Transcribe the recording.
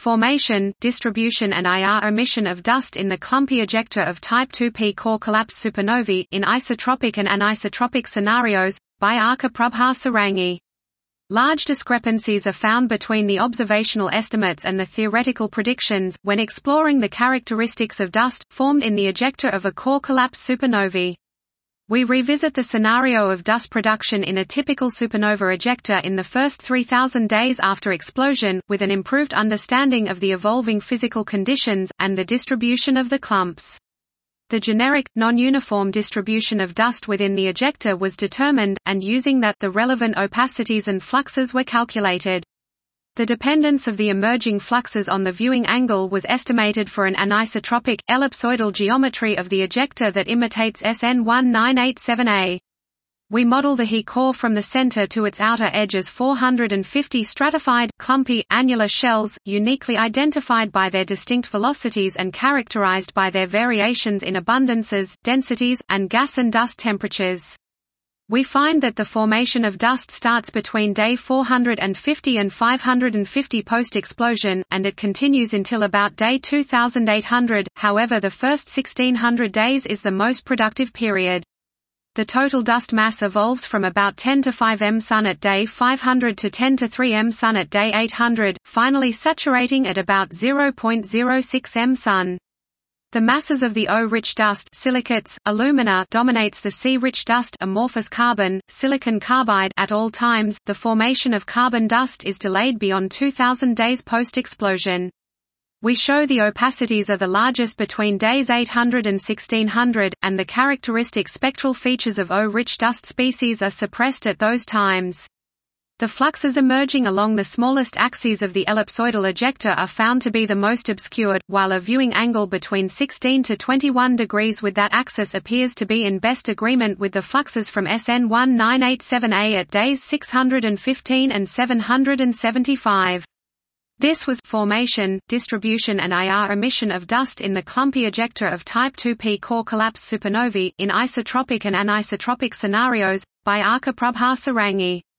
Formation, distribution and IR emission of dust in the clumpy ejecta of Type 2P core collapse supernovae, in isotropic and anisotropic scenarios, by Arka Prabha Sarangi. Large discrepancies are found between the observational estimates and the theoretical predictions, when exploring the characteristics of dust, formed in the ejecta of a core collapse supernovae. We revisit the scenario of dust production in a typical supernova ejecta in the first 3000 days after explosion, with an improved understanding of the evolving physical conditions, and the distribution of the clumps. The generic, non-uniform distribution of dust within the ejecta was determined, and using that, the relevant opacities and fluxes were calculated. The dependence of the emerging fluxes on the viewing angle was estimated for an anisotropic, ellipsoidal geometry of the ejecta that imitates SN 1987A. We model the He core from the center to its outer edge as 450 stratified, clumpy, annular shells, uniquely identified by their distinct velocities and characterized by their variations in abundances, densities, and gas and dust temperatures. We find that the formation of dust starts between day 450 and 550 post-explosion, and it continues until about day 2800, however the first 1600 days is the most productive period. The total dust mass evolves from about 10 to 5 m Sun at day 500 to 10 to 3 m Sun at day 800, finally saturating at about 0.06 m Sun. The masses of the O-rich dust, silicates, alumina, dominates the C-rich dust, amorphous carbon, silicon carbide at all times. The formation of carbon dust is delayed beyond 2000 days post-explosion. We show the opacities are the largest between days 800 and 1600, and the characteristic spectral features of O-rich dust species are suppressed at those times. The fluxes emerging along the smallest axes of the ellipsoidal ejecta are found to be the most obscured, while a viewing angle between 16 to 21 degrees with that axis appears to be in best agreement with the fluxes from SN 1987A at days 615 and 775. This was formation, distribution and IR emission of dust in the clumpy ejecta of Type 2P core collapse supernovae, in isotropic and anisotropic scenarios, by Arka Prabha Sarangi.